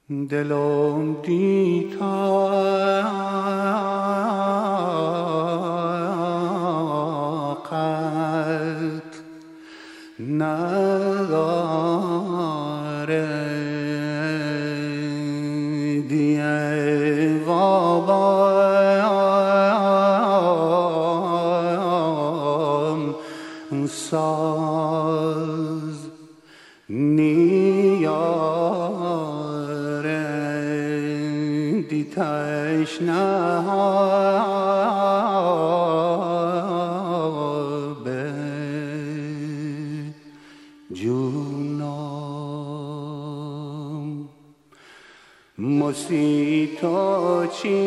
دلم دی طاقت نداره دیگه وابام ساز نیاره دی تشنه به جونم موسیتا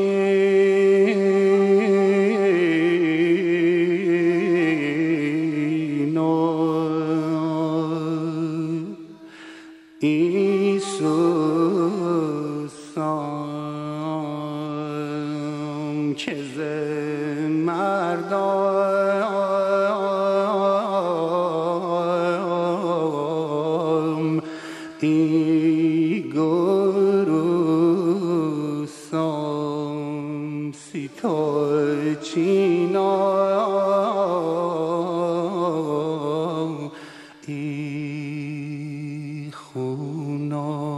چینو ایسوسم که ز مردم ای گروسم سیتا چینا ای خونم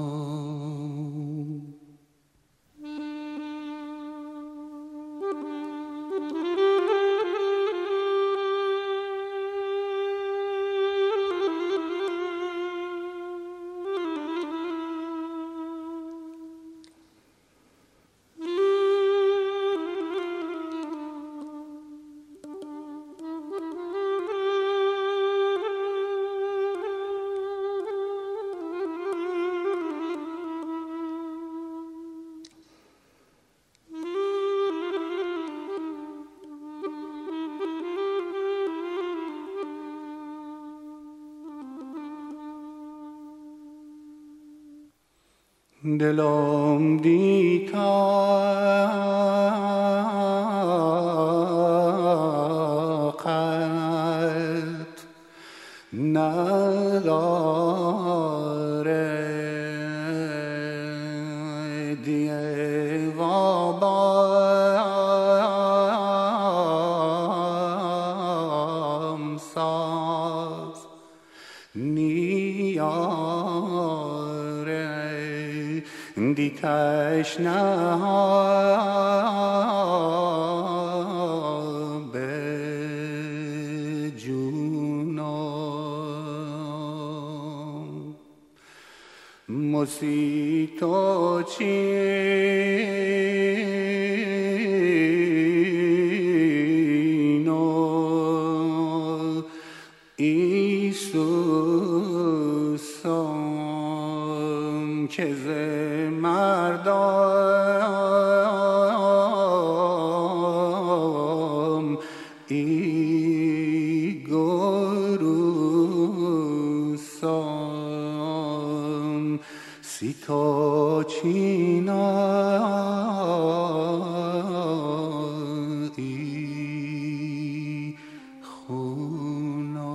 دلم دی طاقت نداره دیگه وابام ساز نیاره دی تشنه به جونم موسیتا چینو ایسوسم که ز مردم ای گروسم سیتا چینا ای خونم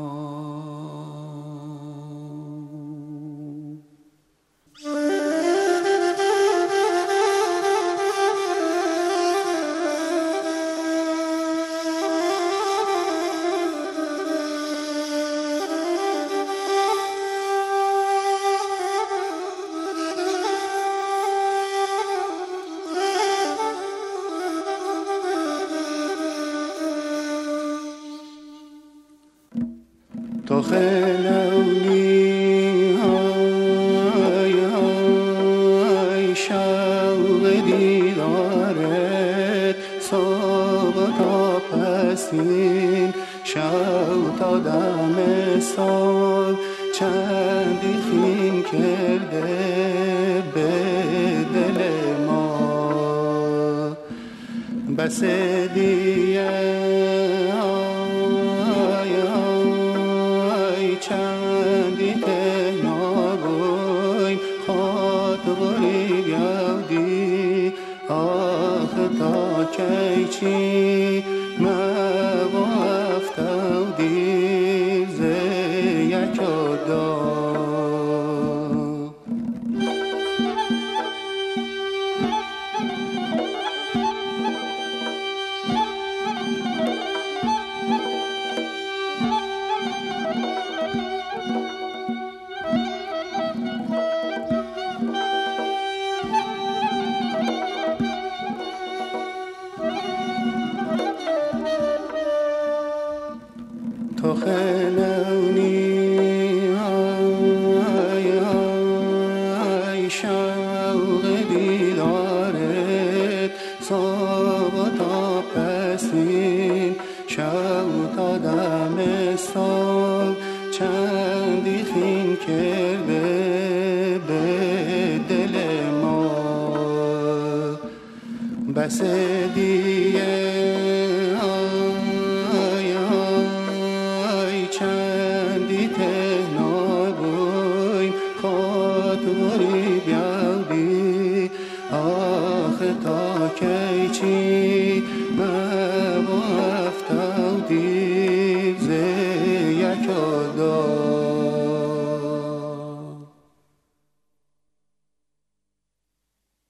تو خلونی های های شوق دیدارت صبح تا پسین شب تا دم صبح چندی خین کرده به دل ما بس دیگه چندی تهنا گوی خاطری بیادی آخ تا کی چی مبو افتو دیر زی یک دا بس دیه آی آی چندی تهنا بویم خاطری بیاودی آخه تا کی چی